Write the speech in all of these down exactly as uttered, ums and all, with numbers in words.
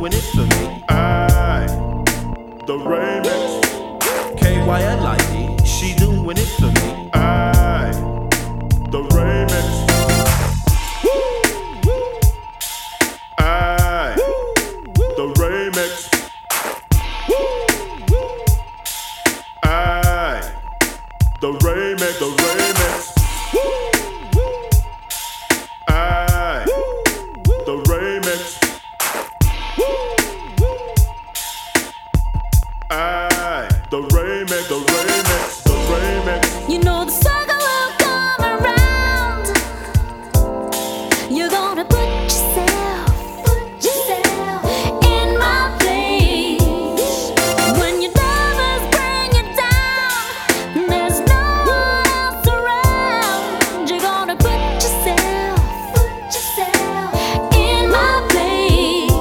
doing it for me. Aye, the remix. K Y L I D, she doing it for me. Aye, the remix. Aye, the remix. Aye, the remix, the remix. Aye, the remix. Aye, the remix, the remix, the remix. You know the circle will come around. You're gonna put yourself, put yourself in my place. When your lovers bring you down, there's no one else around. You're gonna put yourself, put yourself in my place.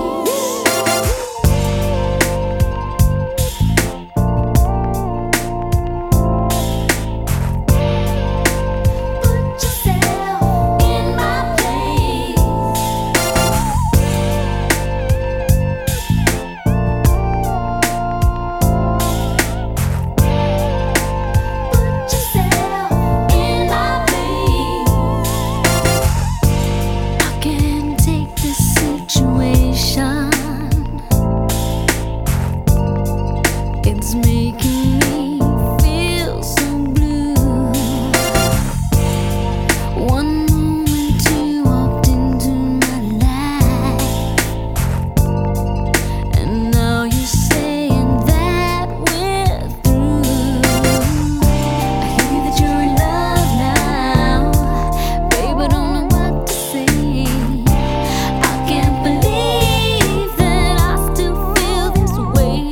Put yourself in my place. Put yourself in my place. I can't take this situation. It's making me feel so blue. One moment you walked into my life, and now you're saying that we're through. I hear that you're in love now, babe, I don't know what to say. I can't believe that I still feel this way.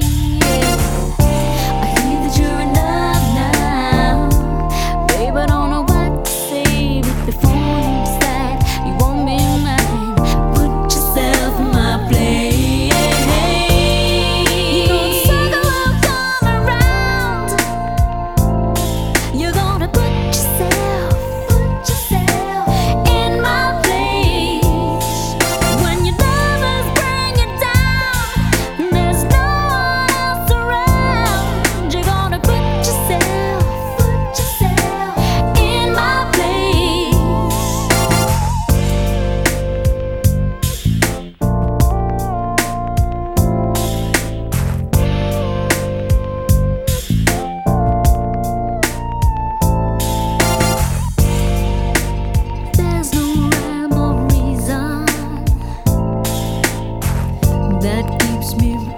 I hear that you're in love now, babe, I don't know what to say. But before you decide you won't be mine, put yourself in my place. You know the circle will come around. You're gonna put yourself, put yourself in my place. When your lovers bring you down, there's no one else around. You're gonna put yourself, put yourself in my place. There's no rhyme or reason that keeps me